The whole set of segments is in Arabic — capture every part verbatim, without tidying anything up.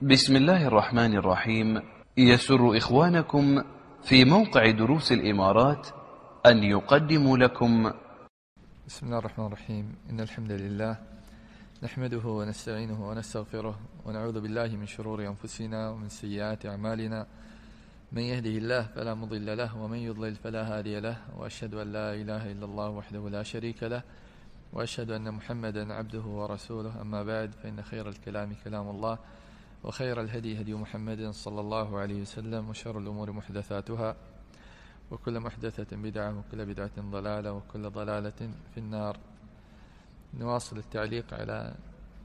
بسم الله الرحمن الرحيم. يسر إخوانكم في موقع دروس الإمارات أن يقدموا لكم بسم الله الرحمن الرحيم. إن الحمد لله نحمده ونستعينه ونستغفره ونعوذ بالله من شرور أنفسنا ومن سيئات أعمالنا. من يهده الله فلا مضل له ومن يضلل فلا هادي له، وأشهد أن لا إله إلا الله وحده لا شريك له، وأشهد أن محمدا عبده ورسوله. أما بعد، فإن خير الكلام كلام الله، وخير الهدي هدي محمد صلى الله عليه وسلم، وشر الأمور محدثاتها، وكل محدثة بدعة، وكل بدعة ضلالة، وكل ضلالة في النار. نواصل التعليق على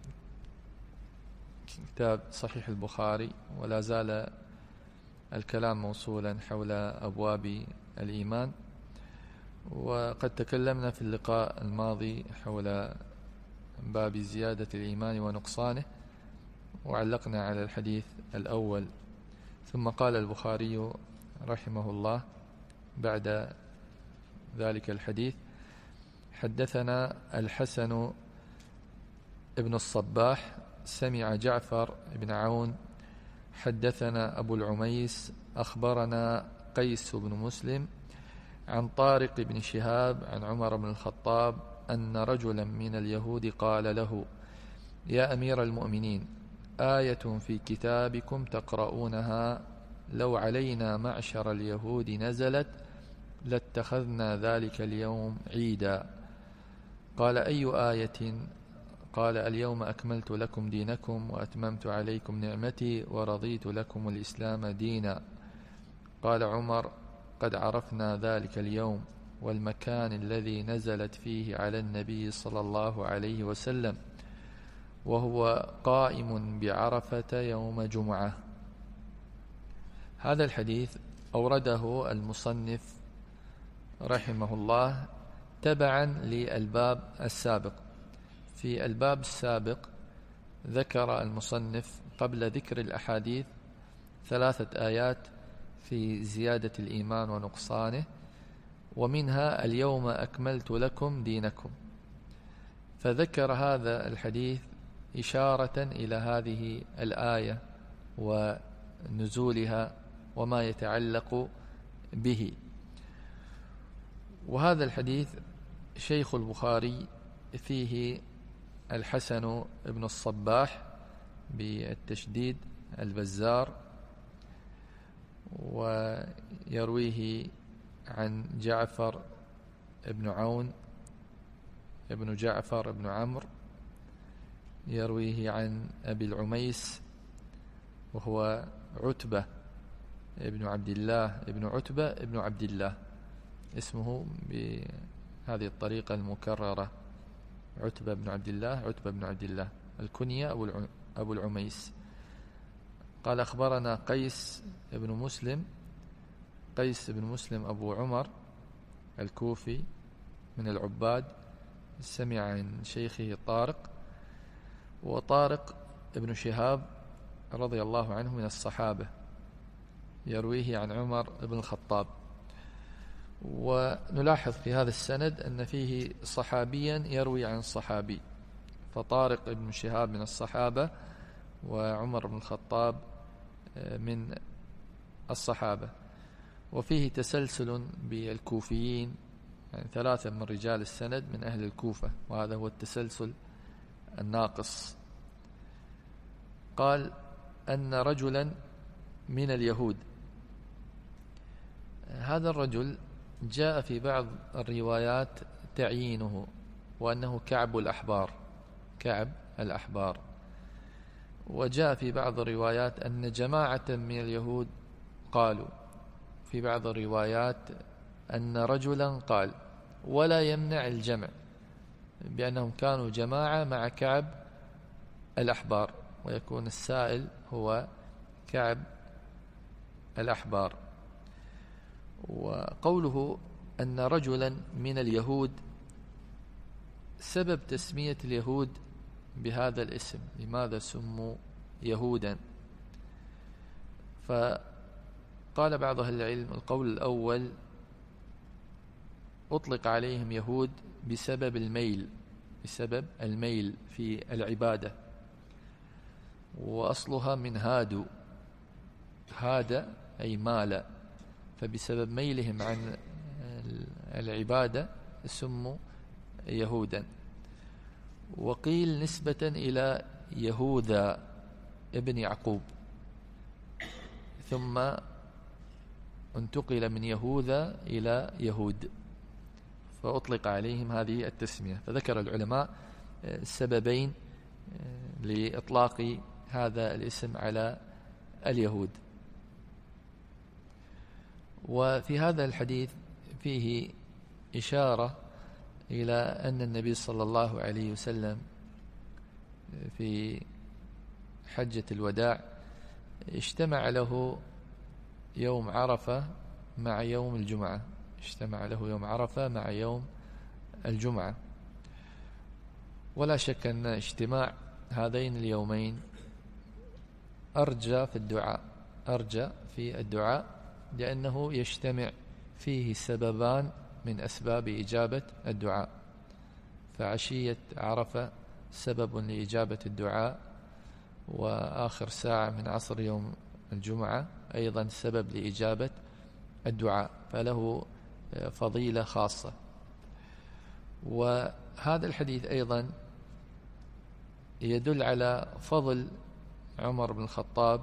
كتاب صحيح البخاري، ولا زال الكلام موصولا حول أبواب الإيمان. وقد تكلمنا في اللقاء الماضي حول باب زيادة الإيمان ونقصانه، وعلقنا على الحديث الأول. ثم قال البخاري رحمه الله بعد ذلك الحديث: حدثنا الحسن ابن الصباح سمع جعفر بن عون حدثنا أبو العميس أخبرنا قيس بن مسلم عن طارق بن شهاب عن عمر بن الخطاب أن رجلا من اليهود قال له: يا أمير المؤمنين، آية في كتابكم تقرؤونها لو علينا معشر اليهود نزلت لاتخذنا ذلك اليوم عيدا. قال: أي آية؟ قال: اليوم أكملت لكم دينكم وأتممت عليكم نعمتي ورضيت لكم الإسلام دينا. قال عمر: قد عرفنا ذلك اليوم والمكان الذي نزلت فيه على النبي صلى الله عليه وسلم، وهو قائم بعرفة يوم جمعة. هذا الحديث أورده المصنف رحمه الله تبعا للباب السابق. في الباب السابق ذكر المصنف قبل ذكر الأحاديث ثلاثة آيات في زيادة الإيمان ونقصانه، ومنها اليوم أكملت لكم دينكم، فذكر هذا الحديث إشارة إلى هذه الآية ونزولها وما يتعلق به. وهذا الحديث شيخ البخاري فيه الحسن بن الصباح بالتشديد البزار، ويرويه عن جعفر بن عون ابن جعفر بن عمرو، يرويه عن أبي العميس وهو عتبة ابن عبد الله ابن عتبة ابن عبد الله، اسمه بهذه الطريقة المكررة: عتبة بن عبد الله عتبة بن عبد الله، الكنية أبو العميس. قال: أخبرنا قيس بن مسلم قيس بن مسلم أبو عمر الكوفي من العباد، سمع عن شيخه طارق، وطارق ابن شهاب رضي الله عنه من الصحابة، يرويه عن عمر بن الخطاب. ونلاحظ في هذا السند أن فيه صحابيا يروي عن صحابي، فطارق ابن شهاب من الصحابة وعمر بن الخطاب من الصحابة. وفيه تسلسل بالكوفيين، يعني ثلاثة من رجال السند من أهل الكوفة، وهذا هو التسلسل الناقص. قال: أن رجلا من اليهود. هذا الرجل جاء في بعض الروايات تعيينه وأنه كعب الأحبار كعب الأحبار وجاء في بعض الروايات أن جماعة من اليهود قالوا، في بعض الروايات أن رجلا قال، ولا يمنع الجمع بأنهم كانوا جماعة مع كعب الأحبار، ويكون السائل هو كعب الأحبار. وقوله أن رجلا من اليهود، سبب تسمية اليهود بهذا الاسم، لماذا سموا يهودا؟ فقال بعض أهل العلم: القول الأول أطلق عليهم يهود بسبب الميل بسبب الميل في العبادة، وأصلها من هادوا، هاد أي مال، فبسبب ميلهم عن العبادة سموا يهودا. وقيل نسبة إلى يهوذا ابن يعقوب، ثم انتقل من يهوذا إلى يهود، فأطلق عليهم هذه التسمية. فذكر العلماء السببين لإطلاق هذا الاسم على اليهود. وفي هذا الحديث فيه إشارة إلى أن النبي صلى الله عليه وسلم في حجة الوداع اجتمع له يوم عرفة مع يوم الجمعة، اجتمع له يوم عرفة مع يوم الجمعة. ولا شك أن اجتماع هذين اليومين أرجى في الدعاء، أرجى في الدعاء، لأنه يجتمع فيه سببان من أسباب إجابة الدعاء. فعشية عرفة سبب لإجابة الدعاء، وآخر ساعة من عصر يوم الجمعة أيضا سبب لإجابة الدعاء، فله فضيلة خاصة. وهذا الحديث أيضا يدل على فضل عمر بن الخطاب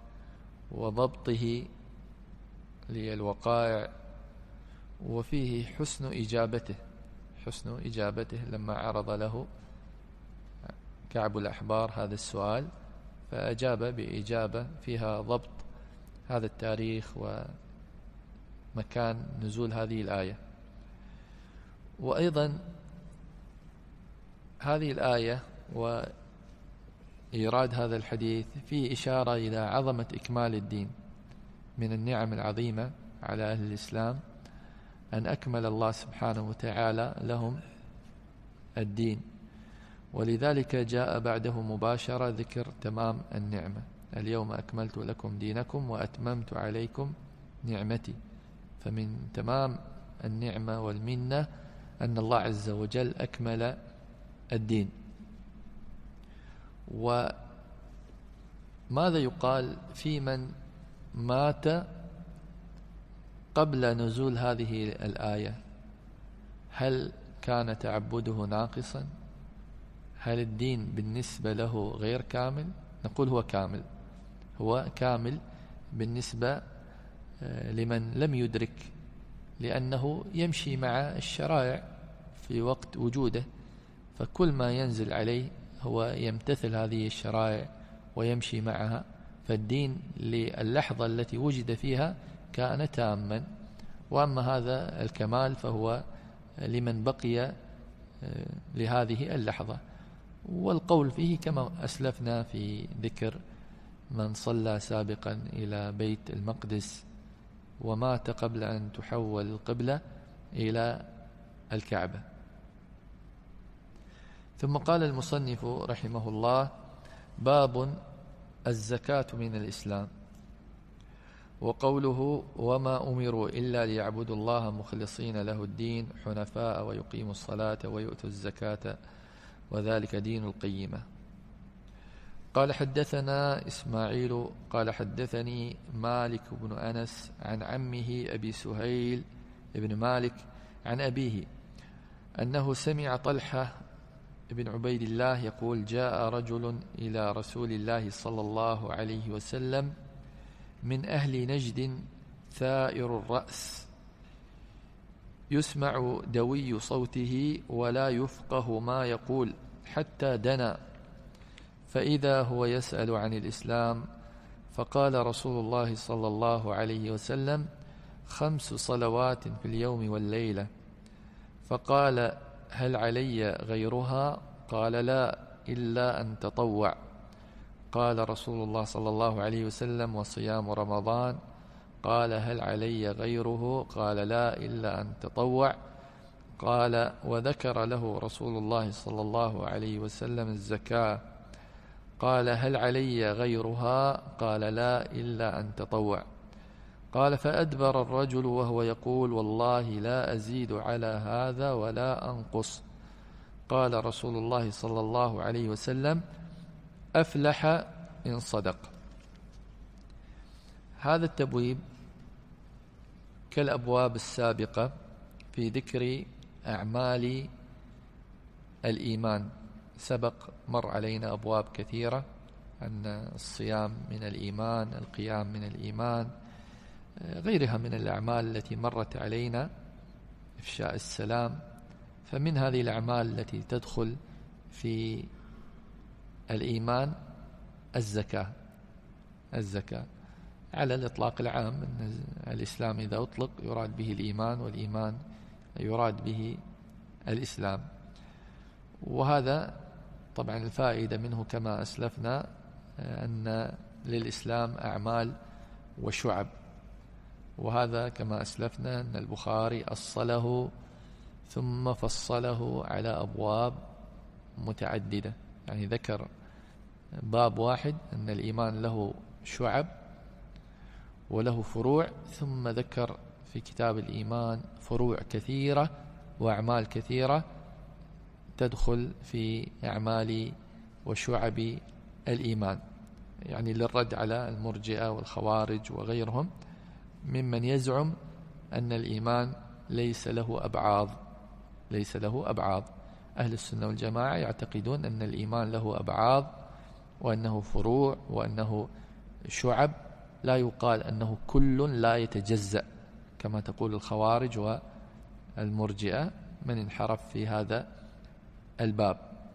وضبطه للوقائع، وفيه حسن إجابته، حسن إجابته لما عرض له كعب الأحبار هذا السؤال، فأجاب بإجابة فيها ضبط هذا التاريخ ومكان نزول هذه الآية. وأيضا هذه الآية وإيراد هذا الحديث فيه إشارة إلى عظمة إكمال الدين. من النعم العظيمة على أهل الإسلام أن أكمل الله سبحانه وتعالى لهم الدين، ولذلك جاء بعده مباشرة ذكر تمام النعمة: اليوم أكملت لكم دينكم وأتممت عليكم نعمتي. فمن تمام النعمة والمنة أن الله عز وجل أكمل الدين. وماذا يقال في من مات قبل نزول هذه الآية؟ هل كان تعبده ناقصا؟ هل الدين بالنسبة له غير كامل؟ نقول هو كامل، هو كامل بالنسبة لمن لم يدرك، لأنه يمشي مع الشرائع في وقت وجوده، فكل ما ينزل عليه هو يمتثل هذه الشرائع ويمشي معها. فالدين للحظة التي وجد فيها كان تاما، وأما هذا الكمال فهو لمن بقي لهذه اللحظة. والقول فيه كما أسلفنا في ذكر من صلى سابقا إلى بيت المقدس ومات قبل أن تحول القبلة إلى الكعبة. ثم قال المصنف رحمه الله: باب الزكاة من الإسلام. وقوله: وما أمروا إلا ليعبدوا الله مخلصين له الدين حنفاء ويقيموا الصلاة ويؤتوا الزكاة وذلك دين القيمة. قال: حدثنا إسماعيل قال حدثني مالك بن أنس عن عمه أبي سهيل بن مالك عن أبيه أنه سمع طلحة بن عبيد الله يقول: جاء رجل إلى رسول الله صلى الله عليه وسلم من أهل نجد ثائر الرأس يسمع دوي صوته ولا يفقه ما يقول، حتى دنا، فإذا هو يسأل عن الإسلام. فقال رسول الله صلى الله عليه وسلم: خمس صلوات في اليوم والليلة. فقال: هل علي غيرها؟ قال: لا، إلا أن تطوع. قال رسول الله صلى الله عليه وسلم: وصيام رمضان؟ قال: هل علي غيره؟ قال: لا، إلا أن تطوع. قال: وذكر له رسول الله صلى الله عليه وسلم الزكاة. قال: هل علي غيرها؟ قال: لا، إلا أن تطوع. قال: فأدبر الرجل وهو يقول: والله لا أزيد على هذا ولا أنقص. قال رسول الله صلى الله عليه وسلم: أفلح إن صدق. هذا التبويب كالأبواب السابقة في ذكر أعمال الإيمان. سبق مر علينا أبواب كثيرة، أن الصيام من الإيمان، القيام من الإيمان، غيرها من الأعمال التي مرت علينا، إفشاء السلام. فمن هذه الأعمال التي تدخل في الإيمان الزكاة. الزكاة على الإطلاق العام، أن الإسلام إذا أطلق يراد به الإيمان، والإيمان يراد به الإسلام. وهذا طبعا الفائدة منه كما أسلفنا أن للإسلام أعمال وشعب، وهذا كما أسلفنا أن البخاري أصله ثم فصله على أبواب متعددة، يعني ذكر باب واحد أن الإيمان له شعب وله فروع، ثم ذكر في كتاب الإيمان فروع كثيرة وأعمال كثيرة تدخل في أعمال وشعب الإيمان، يعني للرد على المرجئة والخوارج وغيرهم ممن يزعم أن الإيمان ليس له أبعاض. ليس له أبعاض. أهل السنة والجماعة يعتقدون أن الإيمان له أبعاض، وأنه فروع، وأنه شعب، لا يقال أنه كل لا يتجزأ كما تقول الخوارج والمرجئة من انحرف في هذا الباب.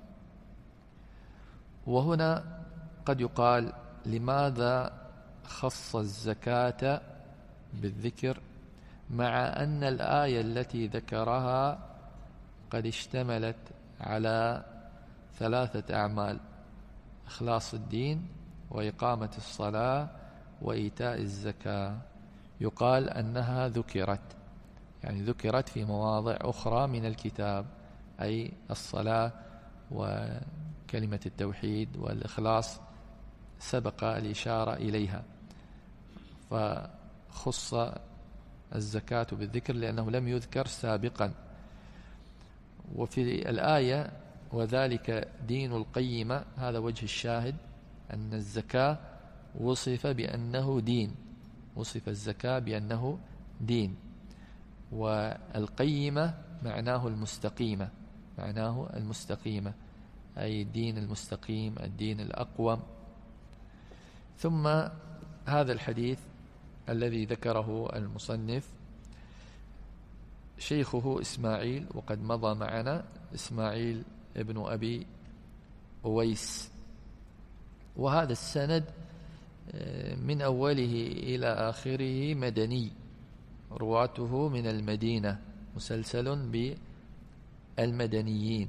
وهنا قد يقال لماذا خص الزكاة بالذكر مع أن الآية التي ذكرها قد اشتملت على ثلاثة أعمال: إخلاص الدين، وإقامة الصلاة، وإيتاء الزكاة. يقال أنها ذكرت، يعني ذكرت في مواضع أخرى من الكتاب، أي الصلاة وكلمة التوحيد والإخلاص سبق الإشارة إليها، فخص الزكاة بالذكر لأنه لم يذكر سابقا. وفي الآية وذلك دين القيمة، هذا وجه الشاهد، أن الزكاة وصف بأنه دين، وصف الزكاة بأنه دين، والقيمة معناه المستقيمة، معناه المستقيمة أي الدين المستقيم، الدين الأقوم. ثم هذا الحديث الذي ذكره المصنف شيخه إسماعيل، وقد مضى معنا إسماعيل ابن أبي أويس، وهذا السند من أوله إلى آخره مدني، رواته من المدينة، مسلسل بالمدنيين.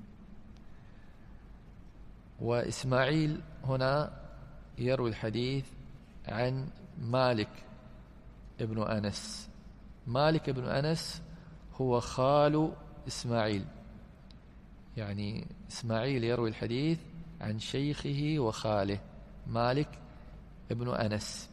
وإسماعيل هنا يروي الحديث عن مالك ابن أنس. مالك ابن أنس هو خال إسماعيل، يعني إسماعيل يروي الحديث عن شيخه وخاله مالك ابن أنس.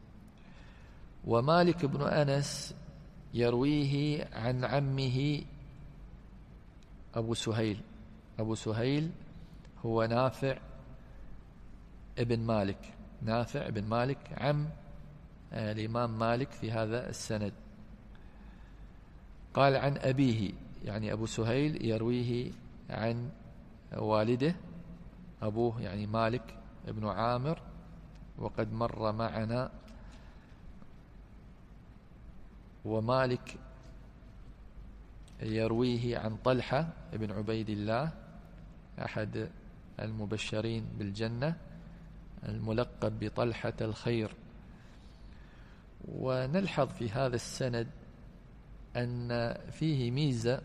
ومالك ابن أنس يرويه عن عمه أبو سهيل. أبو سهيل هو نافع ابن مالك، نافع ابن مالك عم الإمام مالك في هذا السند. قال عن أبيه، يعني أبو سهيل يرويه عن والده، أبوه يعني مالك ابن عامر، وقد مر معنا. ومالك يرويه عن طلحة ابن عبيد الله، أحد المبشرين بالجنة، الملقب بطلحة الخير. ونلحظ في هذا السند أن فيه ميزة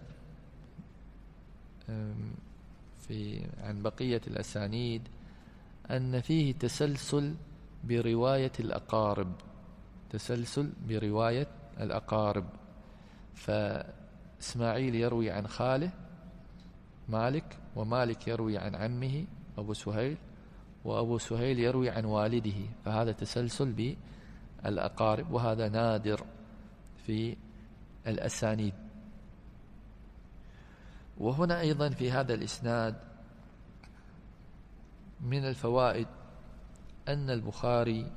في عن بقية الأسانيد، أن فيه تسلسل برواية الأقارب، تسلسل برواية الأقارب. فإسماعيل يروي عن خاله مالك، ومالك يروي عن عمه أبو سهيل، وأبو سهيل يروي عن والده، فهذا تسلسل بالأقارب، وهذا نادر في الأسانيد. وهنا أيضا في هذا الإسناد من الفوائد أن البخاري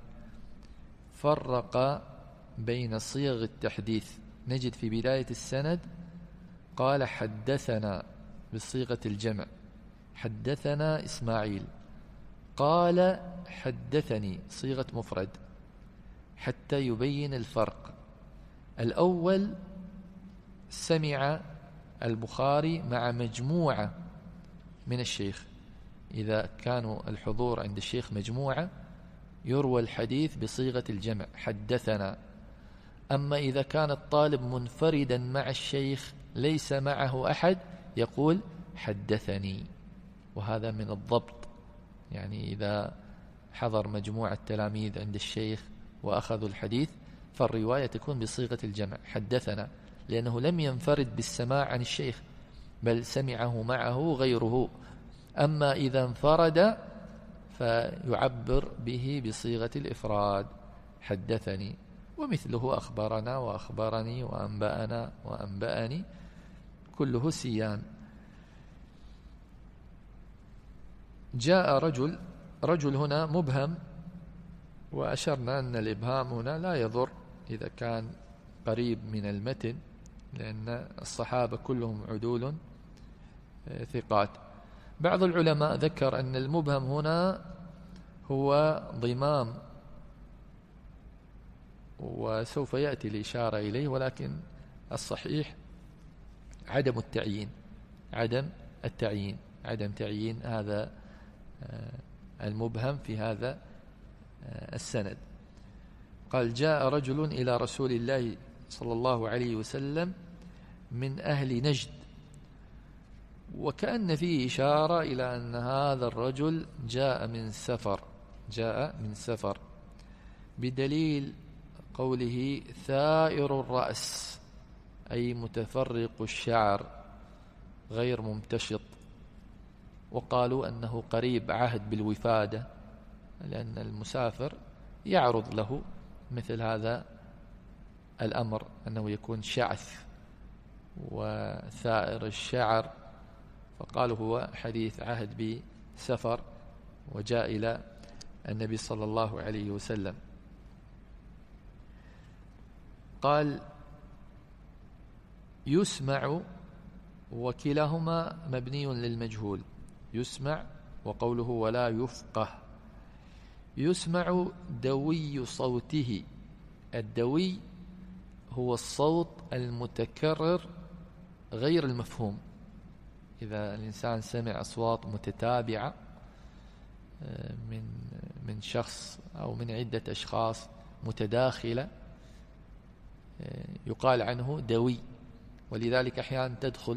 فرق بين صيغ التحديث. نجد في بداية السند قال حدثنا بصيغة الجمع، حدثنا إسماعيل، قال حدثني صيغة مفرد، حتى يبين الفرق. الأول سمع البخاري مع مجموعة من الشيخ، إذا كانوا الحضور عند الشيخ مجموعة يروى الحديث بصيغة الجمع حدثنا. أما إذا كان الطالب منفردا مع الشيخ ليس معه أحد يقول حدثني، وهذا من الضبط. يعني إذا حضر مجموعة تلاميذ عند الشيخ وأخذوا الحديث فالرواية تكون بصيغة الجمع حدثنا، لأنه لم ينفرد بالسماع عن الشيخ بل سمعه معه غيره. أما إذا انفرد فيعبر به بصيغة الإفراد حدثني، ومثله أخبرنا وأخبرني وأنبأنا وأنبأني، كله سيان. جاء رجل، رجل هنا مبهم، وأشرنا أن الإبهام هنا لا يضر إذا كان قريب من المتن، لأن الصحابة كلهم عدول ثقات. بعض العلماء ذكر أن المبهم هنا هو ضمام، وسوف يأتي الإشارة إليه، ولكن الصحيح عدم التعيين، عدم التعيين عدم تعيين هذا المبهم في هذا السند. قال جاء رجل إلى رسول الله صلى الله عليه وسلم من أهل نجد، وكأن فيه إشارة إلى أن هذا الرجل جاء من سفر، جاء من سفر، بدليل قوله ثائر الرأس، أي متفرق الشعر غير ممتشط. وقالوا أنه قريب عهد بالوفادة، لأن المسافر يعرض له مثل هذا الأمر، أنه يكون شعث وثائر الشعر، فقالوا هو حديث عهد بسفر وجاء إلى النبي صلى الله عليه وسلم. قال يسمع، وكلاهما مبني للمجهول، يسمع وقوله ولا يفقه. يسمع دوي صوته، الدوي هو الصوت المتكرر غير المفهوم. إذا الإنسان سمع أصوات متتابعة من من شخص أو من عدة أشخاص متداخلة يقال عنه دوي. ولذلك أحيانا تدخل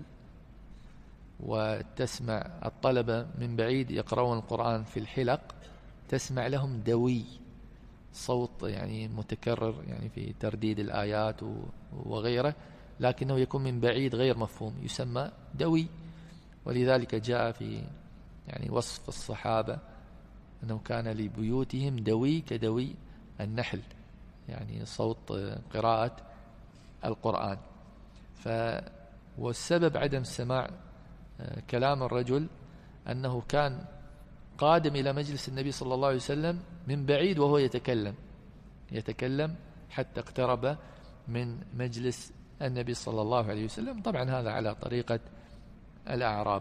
وتسمع الطلبة من بعيد يقرؤون القرآن في الحلق، تسمع لهم دوي، صوت يعني متكرر يعني في ترديد الآيات وغيره، لكنه يكون من بعيد غير مفهوم، يسمى دوي. ولذلك جاء في يعني وصف الصحابة أنه كان لبيوتهم دوي كدوي النحل، يعني صوت قراءة القرآن. ف والسبب عدم سماع كلام الرجل أنه كان قادم إلى مجلس النبي صلى الله عليه وسلم من بعيد وهو يتكلم يتكلم حتى اقترب من مجلس النبي صلى الله عليه وسلم. طبعا هذا على طريقة الأعراب.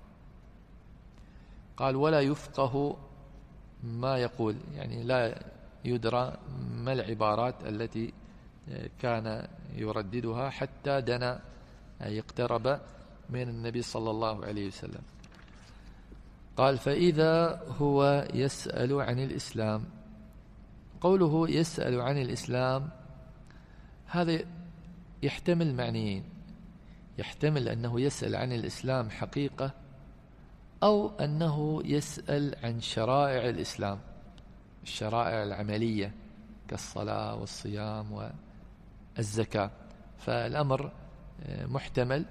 قال ولا يفقه ما يقول، يعني لا يدرى ما العبارات التي كان يرددها حتى دنا أي اقترب من النبي صلى الله عليه وسلم. قال فإذا هو يسأل عن الإسلام. قوله يسأل عن الإسلام هذا يحتمل معنيين، يحتمل أنه يسأل عن الإسلام حقيقة، أو أنه يسأل عن شرائع الإسلام، الشرائع العملية كالصلاة والصيام والزكاة. فالأمر محتمل.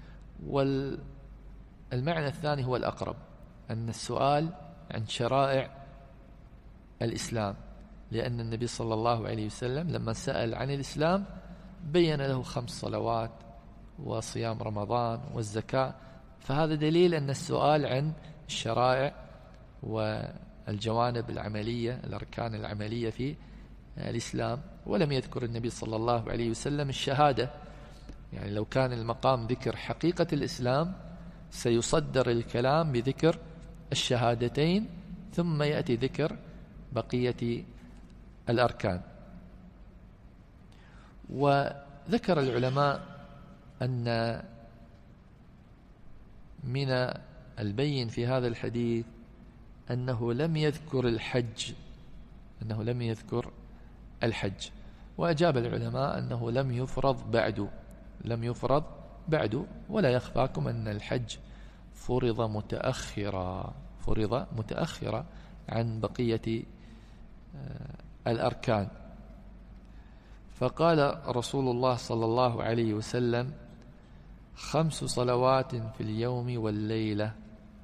والمعنى الثاني هو الأقرب، أن السؤال عن شرائع الإسلام، لأن النبي صلى الله عليه وسلم لما سأل عن الإسلام بين له خمس صلوات وصيام رمضان والزكاة، فهذا دليل أن السؤال عن الشرائع الجوانب العملية، الأركان العملية في الإسلام. ولم يذكر النبي صلى الله عليه وسلم الشهادة، يعني لو كان المقام ذكر حقيقة الإسلام سيصدر الكلام بذكر الشهادتين ثم يأتي ذكر بقية الأركان. وذكر العلماء أن من البين في هذا الحديث أنه لم يذكر الحج أنه لم يذكر الحج وأجاب العلماء أنه لم يفرض بعد لم يفرض بعد ولا يخفاكم أن الحج فرض متأخرا فرض متأخرا عن بقية الأركان. فقال رسول الله صلى الله عليه وسلم: خمس صلوات في اليوم والليلة.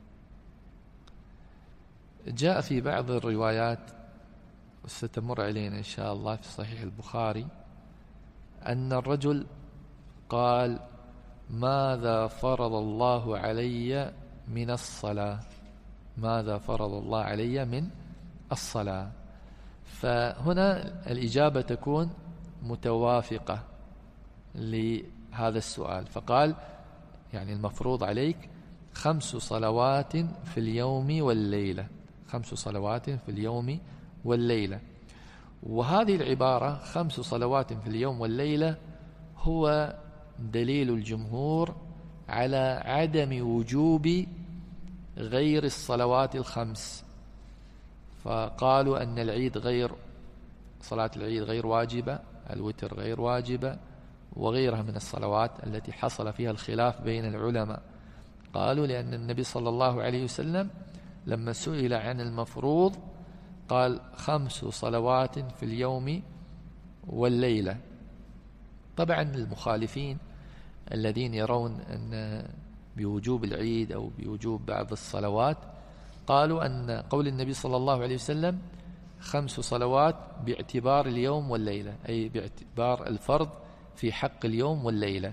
جاء في بعض الروايات ستمر علينا إن شاء الله في صحيح البخاري أن الرجل قال: ماذا فرض الله علي من الصلاة ماذا فرض الله علي من الصلاة. فهنا الإجابة تكون متوافقة لهذا السؤال، فقال يعني المفروض عليك خمس صلوات في اليوم والليلة خمس صلوات في اليوم والليلة. وهذه العبارة خمس صلوات في اليوم والليلة هو دليل الجمهور على عدم وجوب غير الصلوات الخمس، فقالوا أن العيد غير صلاة العيد غير واجبة، الوتر غير واجبة، وغيرها من الصلوات التي حصل فيها الخلاف بين العلماء. قالوا لأن النبي صلى الله عليه وسلم لما سئل عن المفروض قال: خمس صلوات في اليوم والليلة. طبعا المخالفين الذين يرون أن بوجوب العيد أو بوجوب بعض الصلوات قالوا أن قول النبي صلى الله عليه وسلم خمس صلوات باعتبار اليوم والليلة، أي باعتبار الفرض في حق اليوم والليلة،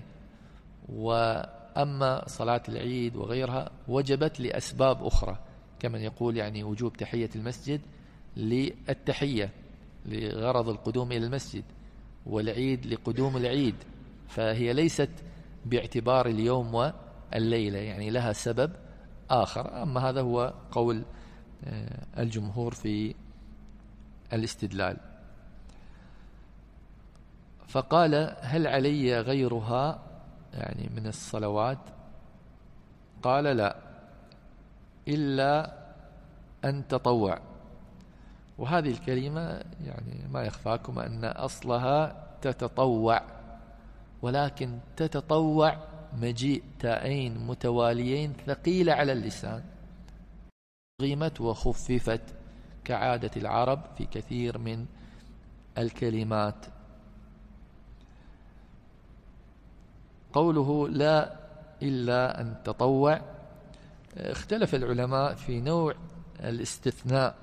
وأما صلاة العيد وغيرها وجبت لأسباب أخرى، كمن يقول يعني وجوب تحية المسجد للتحية لغرض القدوم إلى المسجد، والعيد لقدوم العيد، فهي ليست باعتبار اليوم والليلة، يعني لها سبب آخر. أما هذا هو قول الجمهور في الاستدلال. فقال: هل علي غيرها يعني من الصلوات؟ قال: لا، إلا أن تطوع. وهذه الكلمة يعني ما يخفاكم أن أصلها تتطوع، ولكن تتطوع مجيء تاءين متواليين ثقيلة على اللسان، غيمت وخففت كعادة العرب في كثير من الكلمات. قوله لا إلا أن تطوع، اختلف العلماء في نوع الاستثناء،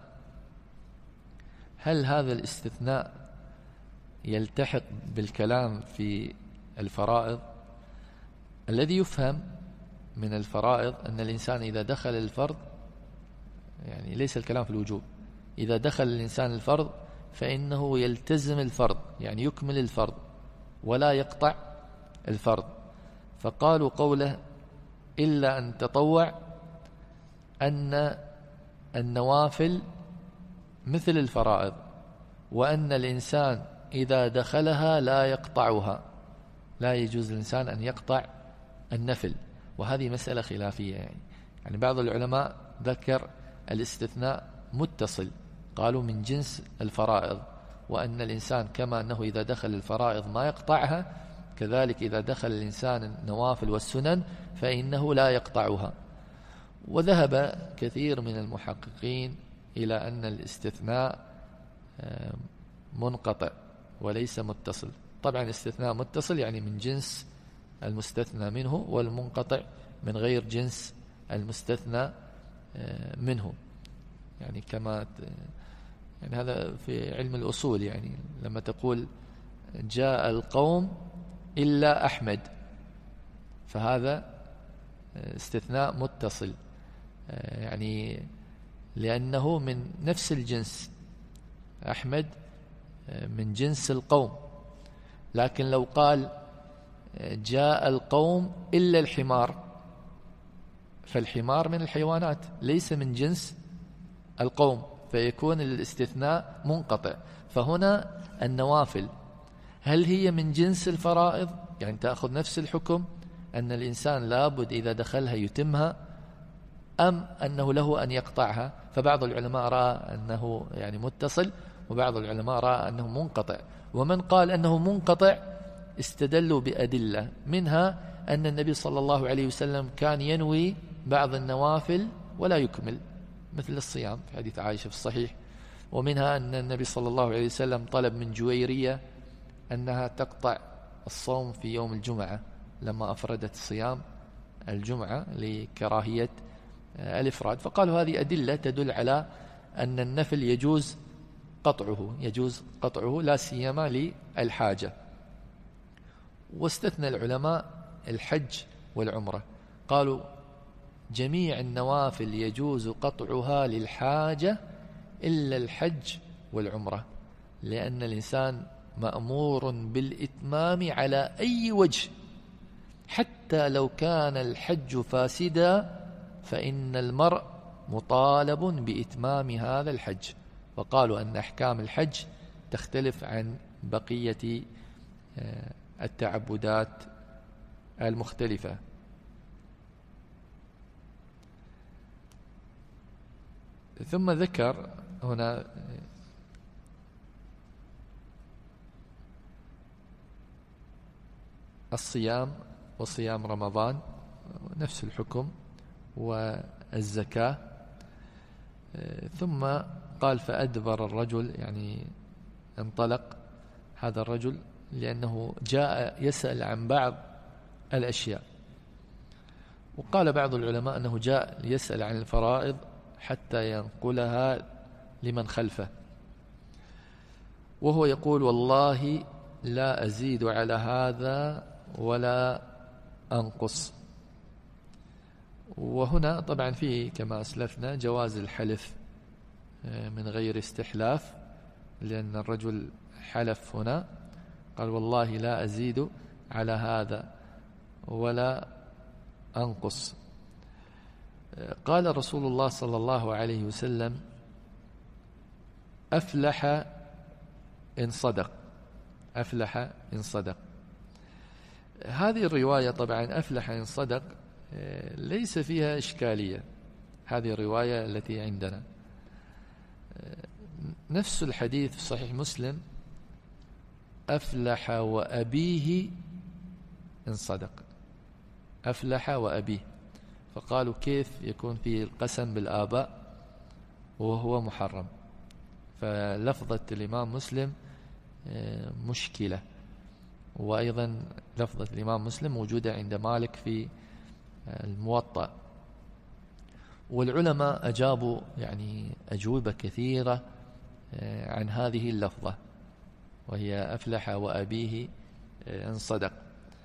هل هذا الاستثناء يلتحق بالكلام في الفرائض؟ الذي يفهم من الفرائض أن الإنسان إذا دخل الفرض، يعني ليس الكلام في الوجوب، إذا دخل الإنسان الفرض فإنه يلتزم الفرض، يعني يكمل الفرض ولا يقطع الفرض. فقالوا قوله إلا أن تطوع أن النوافل مثل الفرائض، وأن الإنسان إذا دخلها لا يقطعها، لا يجوز الإنسان أن يقطع النفل. وهذه مسألة خلافية، يعني يعني بعض العلماء ذكر الاستثناء متصل، قالوا من جنس الفرائض، وأن الإنسان كما أنه إذا دخل الفرائض ما يقطعها، كذلك إذا دخل الإنسان النوافل والسنن فإنه لا يقطعها. وذهب كثير من المحققين إلى أن الاستثناء منقطع وليس متصل. طبعا الاستثناء متصل يعني من جنس المستثنى منه، والمنقطع من غير جنس المستثنى منه، يعني كما يعني هذا في علم الأصول، يعني لما تقول جاء القوم إلا أحمد فهذا استثناء متصل، يعني لأنه من نفس الجنس. أحمد من جنس القوم، لكن لو قال جاء القوم إلا الحمار، فالحمار من الحيوانات ليس من جنس القوم، فيكون الاستثناء منقطع. فهنا النوافل هل هي من جنس الفرائض، يعني تأخذ نفس الحكم أن الإنسان لابد إذا دخلها يتمها، أم أنه له أن يقطعها؟ فبعض العلماء رأى أنه يعني متصل، وبعض العلماء رأى أنه منقطع. ومن قال أنه منقطع استدلوا بأدلة، منها أن النبي صلى الله عليه وسلم كان ينوي بعض النوافل ولا يكمل، مثل الصيام في حديث عائشة في الصحيح. ومنها أن النبي صلى الله عليه وسلم طلب من جويرية أنها تقطع الصوم في يوم الجمعة لما أفردت صيام الجمعة لكراهية الإفراد، فقالوا هذه أدلة تدل على أن النفل يجوز قطعه يجوز قطعه لا سيما للحاجة. واستثنى العلماء الحج والعمرة، قالوا جميع النوافل يجوز قطعها للحاجة إلا الحج والعمرة، لأن الإنسان مأمور بالإتمام على أي وجه، حتى لو كان الحج فاسدا فإن المرء مطالب بإتمام هذا الحج. وقالوا أن أحكام الحج تختلف عن بقية التعبدات المختلفة. ثم ذكر هنا الصيام وصيام رمضان نفس الحكم، والزكاة. ثم قال فأدبر الرجل، يعني انطلق هذا الرجل لأنه جاء يسأل عن بعض الأشياء. وقال بعض العلماء أنه جاء يسأل عن الفرائض حتى ينقلها لمن خلفه، وهو يقول والله لا أزيد على هذا ولا أنقص. وهنا طبعا فيه كما أسلفنا جواز الحلف من غير استحلاف، لأن الرجل حلف هنا قال والله لا أزيد على هذا ولا أنقص. قال رسول الله صلى الله عليه وسلم أفلح إن صدق، أفلح إن صدق. هذه الرواية طبعا أفلح إن صدق ليس فيها إشكالية، هذه الرواية التي عندنا. نفس الحديث في صحيح مسلم أفلح وأبيه إن صدق، أفلح وأبيه. فقالوا كيف يكون فيه القسم بالآباء وهو محرم؟ فلفظة الإمام مسلم مشكلة، وأيضا لفظة الإمام مسلم موجودة عند مالك في الموطأ. والعلماء أجابوا يعني أجوبة كثيرة عن هذه اللفظة، وهي أفلح وأبيه إن صدق.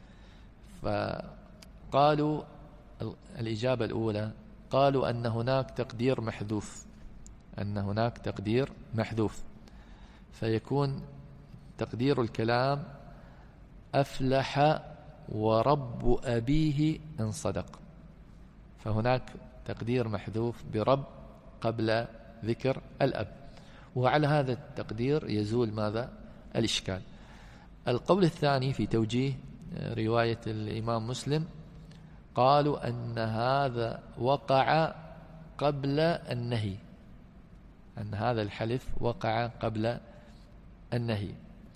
فقالوا الإجابة الأولى قالوا أن هناك تقدير محذوف، أن هناك تقدير محذوف، فيكون تقدير الكلام أفلح ورب أبيه إن صدق، فهناك تقدير محذوف برب قبل ذكر الأب، وعلى هذا التقدير يزول ماذا؟ الإشكال. القول الثاني في توجيه رواية الإمام مسلم قالوا أن هذا وقع قبل النهي، أن هذا الحلف وقع قبل النهي.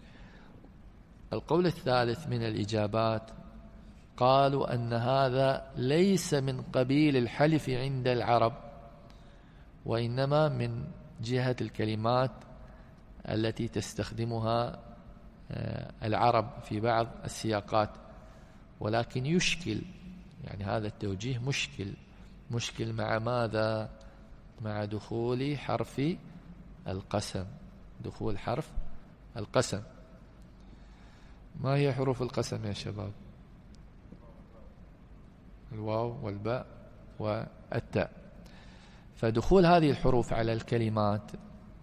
القول الثالث من الإجابات قالوا أن هذا ليس من قبيل الحلف عند العرب، وإنما من جهة الكلمات التي تستخدمها العرب في بعض السياقات، ولكن يشكل، يعني هذا التوجيه مشكل. مشكل مع ماذا؟ مع دخول حرف القسم، دخول حرف القسم. ما هي حروف القسم يا شباب؟ الواو والباء والتاء. فدخول هذه الحروف على الكلمات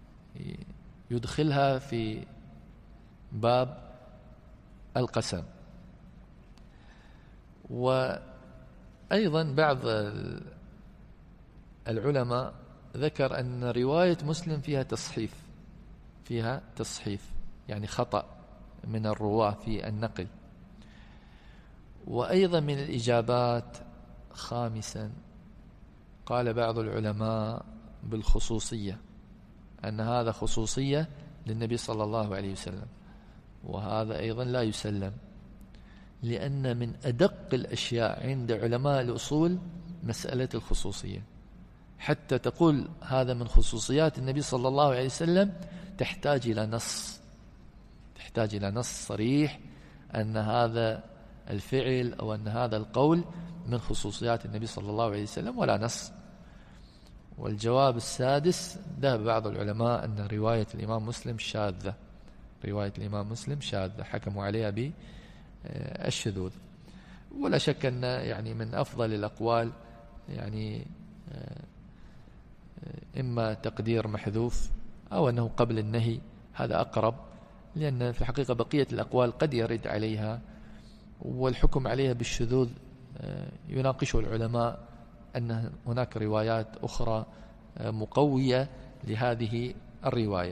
يدخلها في باب القسم. وأيضا بعض العلماء ذكر أن رواية مسلم فيها تصحيف فيها تصحيف يعني خطأ من الرواة في النقل. وأيضا من الإجابات خامسا قال بعض العلماء بالخصوصية، أن هذا خصوصية للنبي صلى الله عليه وسلم، وهذا أيضا لا يسلم، لأن من أدق الأشياء عند علماء الأصول مسألة الخصوصية. حتى تقول هذا من خصوصيات النبي صلى الله عليه وسلم تحتاج إلى نص تحتاج إلى نص صريح أن هذا الفعل أو أن هذا القول من خصوصيات النبي صلى الله عليه وسلم، ولا نص. والجواب السادس ذهب بعض العلماء أن رواية الإمام مسلم شاذة رواية الإمام مسلم شاذة حكموا عليها بالشذوذ. ولا شك أن يعني من أفضل الأقوال يعني إما تقدير محذوف أو أنه قبل النهي، هذا أقرب، لأن في الحقيقة بقية الأقوال قد يرد عليها، والحكم عليها بالشذوذ يناقشه العلماء أن هناك روايات أخرى مقوية لهذه الرواية.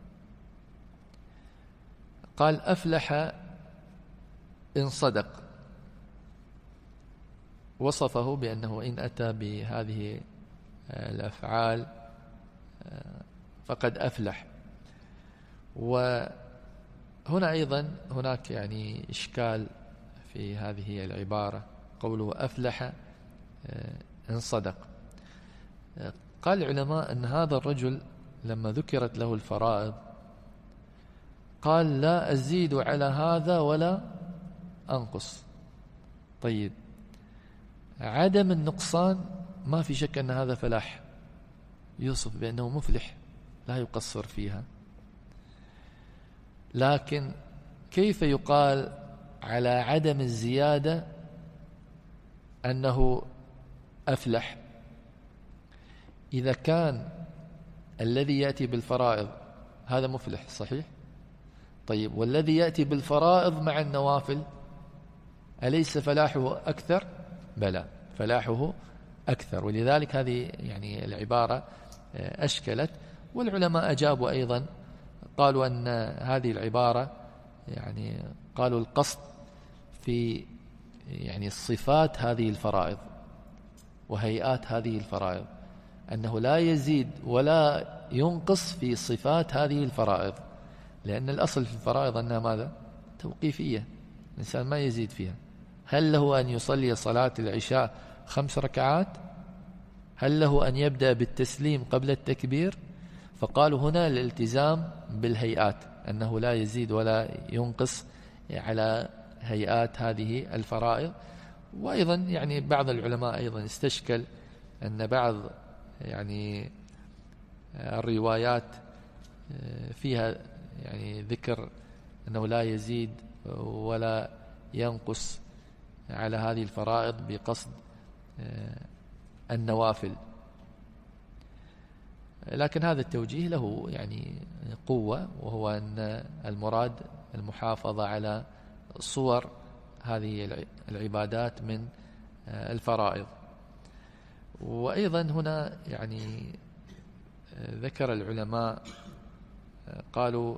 قال أفلح إن صدق، وصفه بأنه إن أتى بهذه الأفعال فقد أفلح. وهنا أيضا هناك يعني إشكال في هذه العبارة، قوله أفلح إن صدق. قال العلماء أن هذا الرجل لما ذكرت له الفرائض قال لا أزيد على هذا ولا أنقص. طيب، عدم النقصان ما في شك أن هذا فلاح، يوصف بأنه مفلح لا يقصر فيها، لكن كيف يقال على عدم الزيادة أنه أفلح إذا كان الذي يأتي بالفرائض هذا مفلح؟ صحيح. طيب، والذي يأتي بالفرائض مع النوافل أليس فلاحه أكثر؟ بلى، فلاحه أكثر. ولذلك هذه يعني العبارة أشكلت، والعلماء أجابوا أيضا، قالوا أن هذه العبارة يعني قالوا القصد في يعني صفات هذه الفرائض وهيئات هذه الفرائض، أنه لا يزيد ولا ينقص في صفات هذه الفرائض، لأن الأصل في الفرائض أنها ماذا؟ توقيفية، الإنسان ما يزيد فيها. هل له أن يصلي صلاة العشاء خمس ركعات؟ هل له أن يبدأ بالتسليم قبل التكبير؟ فقالوا هنا الالتزام بالهيئات، أنه لا يزيد ولا ينقص على هيئات هذه الفرائض. وأيضا يعني بعض العلماء أيضا استشكل أن بعض يعني الروايات فيها يعني ذكر أنه لا يزيد ولا ينقص على هذه الفرائض بقصد النوافل، لكن هذا التوجيه له يعني قوة، وهو أن المراد المحافظة على صور هذه العبادات من الفرائض. وأيضا هنا يعني ذكر العلماء قالوا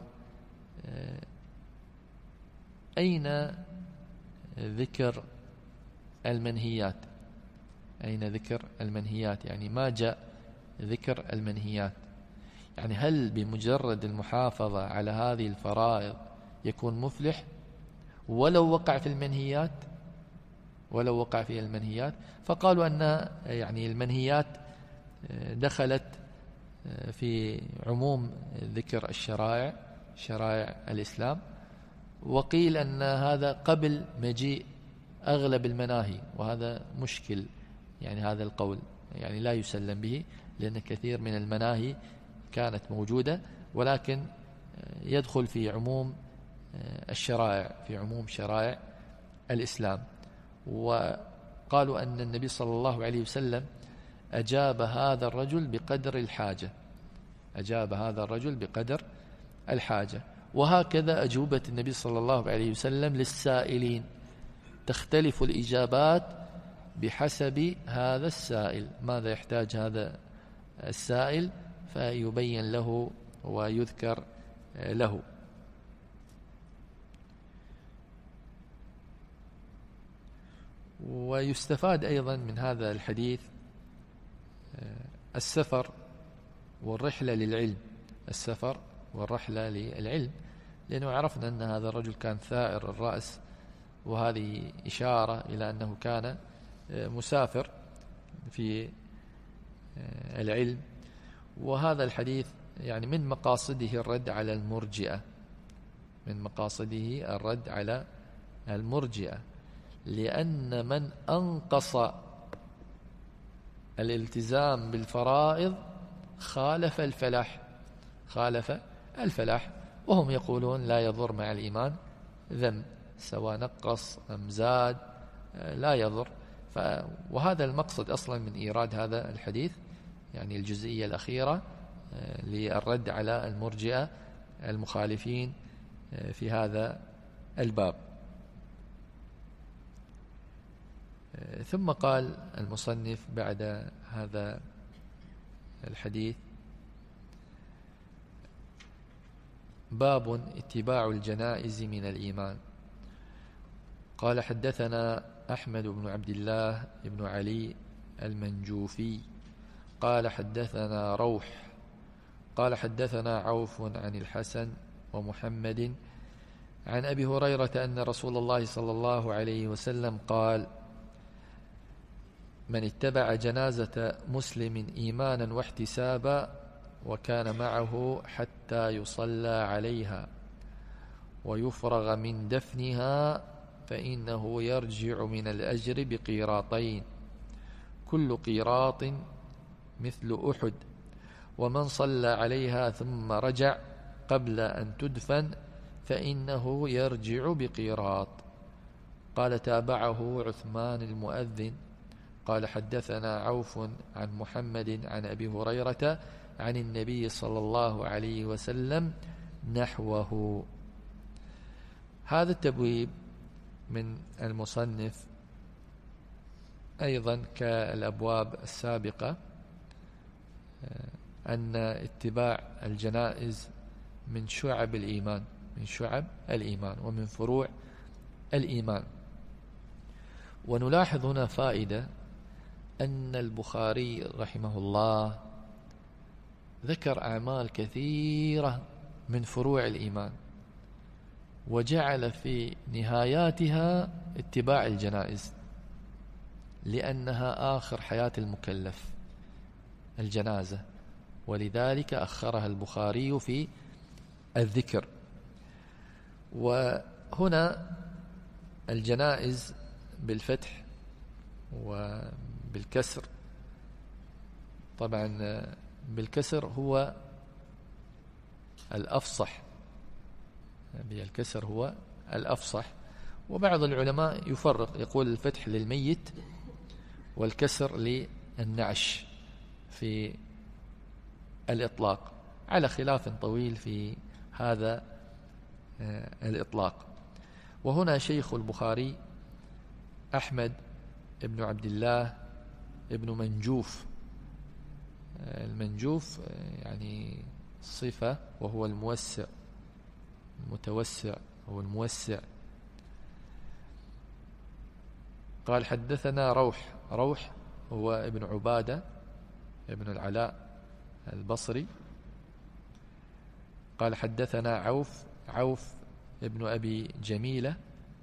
أين ذكر المنهيات؟ أين ذكر المنهيات؟ يعني ما جاء ذكر المنهيات، يعني هل بمجرد المحافظة على هذه الفرائض يكون مفلح ولو وقع في المنهيات ولو وقع في المنهيات؟ فقالوا أن يعني المنهيات دخلت في عموم ذكر الشرائع شرائع الإسلام، وقيل أن هذا قبل مجيء أغلب المناهي، وهذا مشكل، يعني هذا القول يعني لا يسلم به، لأن كثير من المناهي كانت موجودة ولكن يدخل في عموم الشرائع في عموم شرائع الإسلام. وقالوا أن النبي صلى الله عليه وسلم أجاب هذا الرجل بقدر الحاجة أجاب هذا الرجل بقدر الحاجة. وهكذا أجوبة النبي صلى الله عليه وسلم للسائلين، تختلف الإجابات بحسب هذا السائل، ماذا يحتاج هذا السائل فيبين له ويذكر له. ويستفاد أيضا من هذا الحديث السفر والرحلة للعلم السفر والرحلة للعلم، لأنه عرفنا أن هذا الرجل كان ثائر الرأس، وهذه إشارة إلى أنه كان مسافر في العلم. وهذا الحديث يعني من مقاصده الرد على المرجئة من مقاصده الرد على المرجئة لأن من أنقص الالتزام بالفرائض خالف الفلاح خالف الفلاح وهم يقولون لا يضر مع الإيمان ذنب، سواء نقص أم زاد لا يضر. ف وهذا المقصد أصلا من إيراد هذا الحديث، يعني الجزئية الأخيرة للرد على المرجئة المخالفين في هذا الباب. ثم قال المصنف بعد هذا الحديث: باب اتباع الجنائز من الإيمان. قال: حدثنا أحمد بن عبد الله بن علي المنجوفي قال: حدثنا روح قال: حدثنا عوف عن الحسن ومحمد عن أبي هريرة أن رسول الله صلى الله عليه وسلم قال: من اتبع جنازة مسلم إيمانا واحتسابا وكان معه حتى يصلى عليها ويفرغ من دفنها فإنه يرجع من الأجر بقيراطين، كل قيراط مثل أحد، ومن صلى عليها ثم رجع قبل أن تدفن فإنه يرجع بقيراط. قال: تابعه عثمان المؤذن. قال: حدثنا عوف عن محمد عن أبي هريرة عن النبي صلى الله عليه وسلم نحوه. هذا التبويب من المصنف أيضا كالأبواب السابقة، أن اتباع الجنائز من شعب الإيمان من شعب الإيمان ومن فروع الإيمان. ونلاحظ هنا فائدة، أن البخاري رحمه الله ذكر أعمال كثيرة من فروع الإيمان وجعل في نهاياتها اتباع الجنائز، لأنها آخر حياة المكلف الجنازة، ولذلك أخرها البخاري في الذكر. وهنا الجنائز بالفتح وبالكسر، طبعا بالكسر هو الأفصح بالكسر هو الأفصح وبعض العلماء يفرق، يقول الفتح للميت والكسر للنعش في الإطلاق، على خلاف طويل في هذا الإطلاق. وهنا شيخ البخاري أحمد ابن عبد الله ابن منجوف. المنجوف يعني صفة، وهو الموسع المتوسع أو الموسع. قال: حدثنا روح روح هو ابن عبادة ابن العلاء البصري. قال: حدثنا عوف عوف ابن أبي جميلة.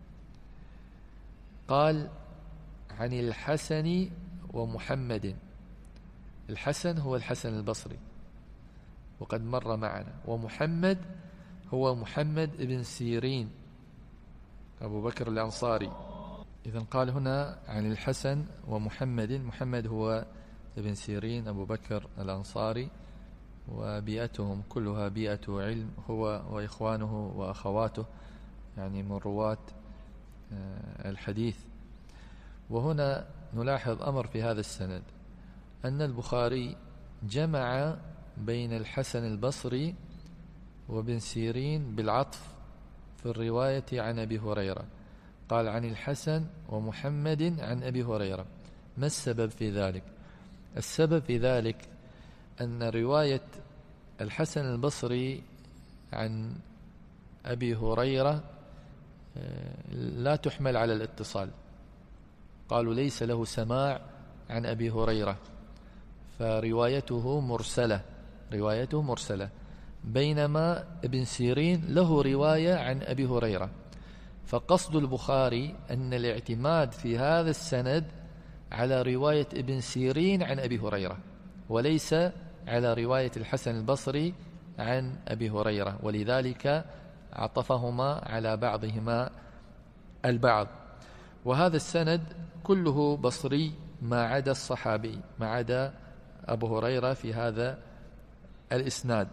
قال: عن الحسن ومحمد. الحسن هو الحسن البصري وقد مر معنا، ومحمد هو محمد ابن سيرين أبو بكر الأنصاري. إذن قال هنا عن الحسن ومحمد. محمد هو ابن سيرين أبو بكر الأنصاري، وبيئتهم كلها بيئة علم، هو وإخوانه وأخواته، يعني من رواة الحديث. وهنا نلاحظ أمر في هذا السند، أن البخاري جمع بين الحسن البصري وابن سيرين بالعطف في الرواية عن أبي هريرة، قال عن الحسن ومحمد عن أبي هريرة. ما السبب في ذلك؟ السبب في ذلك أن رواية الحسن البصري عن أبي هريرة لا تحمل على الاتصال، قالوا ليس له سماع عن أبي هريرة، فروايته مرسلة روايته مرسلة بينما ابن سيرين له رواية عن أبي هريرة. فقصد البخاري أن الاعتماد في هذا السند على رواية ابن سيرين عن أبي هريرة وليس على رواية الحسن البصري عن أبي هريرة، ولذلك عطفهما على بعضهما البعض. وهذا السند كله بصري ما عدا الصحابي، ما عدا أبو هريرة في هذا الإسناد.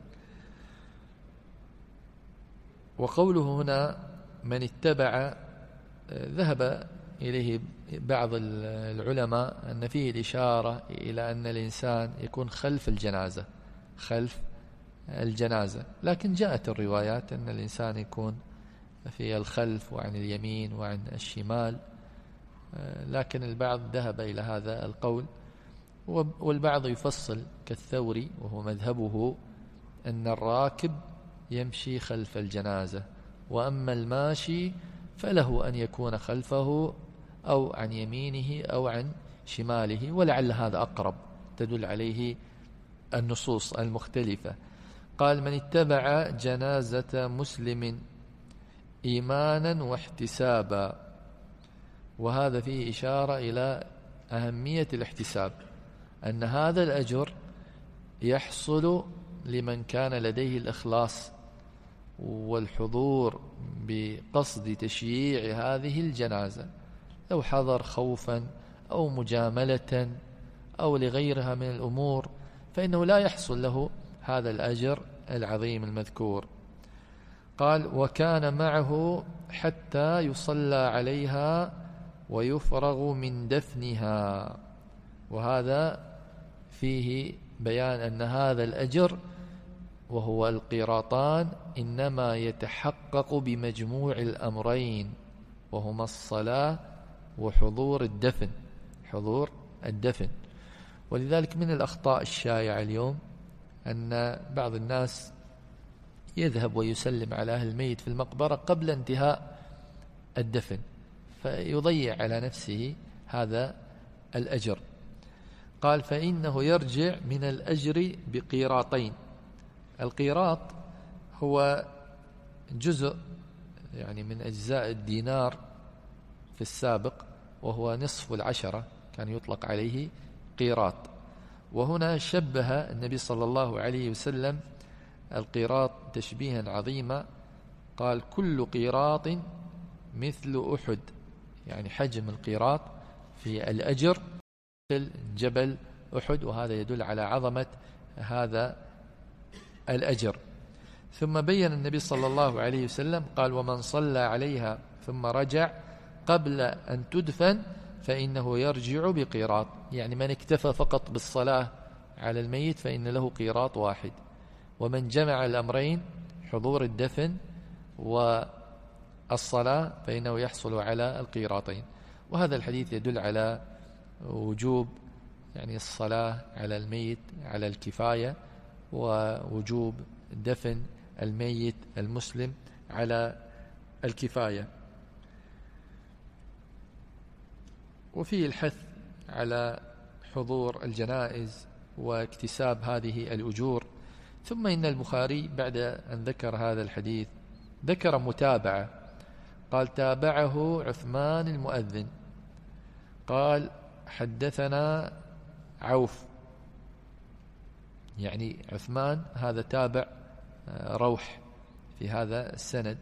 وقوله هنا من اتبع، ذهب إليه بعض العلماء أن فيه الإشارة إلى أن الإنسان يكون خلف الجنازة خلف الجنازة لكن جاءت الروايات أن الإنسان يكون في الخلف وعن اليمين وعن الشمال، لكن البعض ذهب إلى هذا القول، والبعض يفصل كالثوري وهو مذهبه أن الراكب يمشي خلف الجنازة، وأما الماشي فله أن يكون خلفه أو عن يمينه أو عن شماله، ولعل هذا أقرب تدل عليه النصوص المختلفة. قال من اتبع جنازة مسلم إيمانا واحتسابا، وهذا فيه إشارة إلى أهمية الاحتساب، أن هذا الأجر يحصل لمن كان لديه الإخلاص والحضور بقصد تشييع هذه الجنازة، لو حضر خوفا أو مجاملة أو لغيرها من الأمور فإنه لا يحصل له هذا الأجر العظيم المذكور. قال وكان معه حتى يصلى عليها ويفرغ من دفنها، وهذا فيه بيان أن هذا الأجر وهو القيراطان إنما يتحقق بمجموع الأمرين، وهما الصلاة وحضور الدفن حضور الدفن. ولذلك من الأخطاء الشائعة اليوم أن بعض الناس يذهب ويسلم على أهل الميت في المقبرة قبل انتهاء الدفن، فيضيع على نفسه هذا الأجر. قال فإنه يرجع من الأجر بقيراطين. القيراط هو جزء يعني من أجزاء الدينار في السابق، وهو نصف العشرة كان يطلق عليه قيراط. وهنا شبه النبي صلى الله عليه وسلم القيراط تشبيها عظيما، قال كل قيراط مثل أحد، يعني حجم القيراط في الأجر مثل جبل أحد، وهذا يدل على عظمة هذا الأجر. ثم بين النبي صلى الله عليه وسلم قال ومن صلى عليها ثم رجع قبل أن تدفن فإنه يرجع بقيراط، يعني من اكتفى فقط بالصلاة على الميت فإن له قيراط واحد، ومن جمع الأمرين حضور الدفن والصلاة فإنه يحصل على القيراطين. وهذا الحديث يدل على وجوب يعني الصلاة على الميت على الكفاية، ووجوب دفن الميت المسلم على الكفاية، وفيه الحث على حضور الجنائز واكتساب هذه الأجور. ثم إن البخاري بعد أن ذكر هذا الحديث ذكر متابعة، قال تابعه عثمان المؤذن، قال حدثنا عوف، يعني عثمان هذا تابع روح في هذا السند،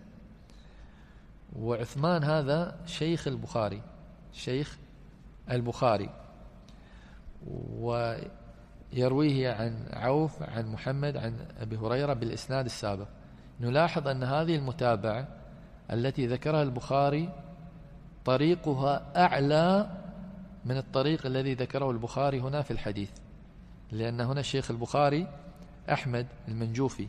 وعثمان هذا شيخ البخاري شيخ البخاري ويرويه عن عوف عن محمد عن أبي هريرة بالإسناد السابق. نلاحظ أن هذه من الطريق الذي ذكره البخاري هنا في الحديث، لأن هنا الشيخ البخاري أحمد المنجوفي،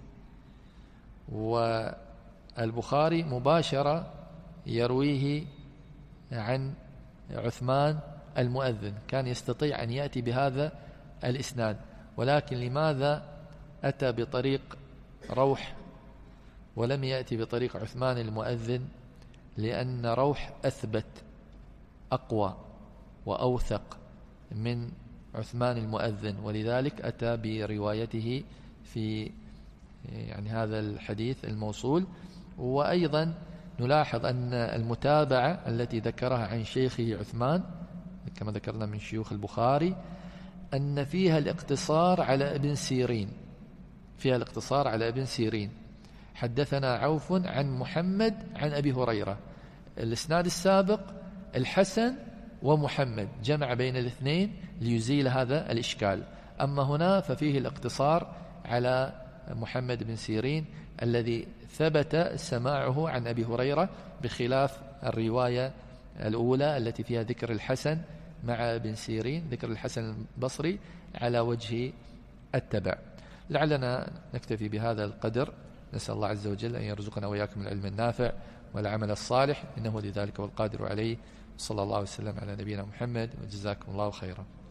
والبخاري مباشرة يرويه عن عثمان المؤذن، كان يستطيع أن يأتي بهذا الإسناد، ولكن لماذا أتى بطريق روح ولم يأتي بطريق عثمان المؤذن؟ لأن روح أثبت أقوى وأوثق من عثمان المؤذن، ولذلك أتى بروايته في يعني هذا الحديث الموصول. وأيضا نلاحظ أن المتابعة التي ذكرها عن شيخه عثمان كما ذكرنا من شيوخ البخاري أن فيها الاقتصار على ابن سيرين، فيها الاقتصار على ابن سيرين. حدثنا عوف عن محمد عن أبي هريرة، الإسناد السابق الحسن ومحمد جمع بين الاثنين ليزيل هذا الإشكال، أما هنا ففيه الاقتصار على محمد بن سيرين الذي ثبت سماعه عن أبي هريرة، بخلاف الرواية الأولى التي فيها ذكر الحسن مع ابن سيرين، ذكر الحسن البصري على وجه التبع. لعلنا نكتفي بهذا القدر، نسأل الله عز وجل أن يرزقنا وإياكم العلم النافع والعمل الصالح، إنه لذلك والقادر عليه. صلى الله وسلم على نبينا محمد، وجزاكم الله خيرا.